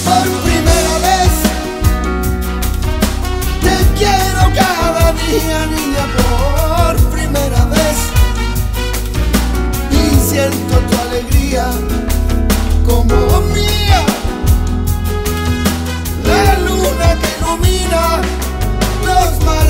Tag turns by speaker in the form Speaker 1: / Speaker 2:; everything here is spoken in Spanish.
Speaker 1: Por primera vez te quiero cada día, niña, por primera vez. Y siento tu alegría como mía. La luna que ilumina los mares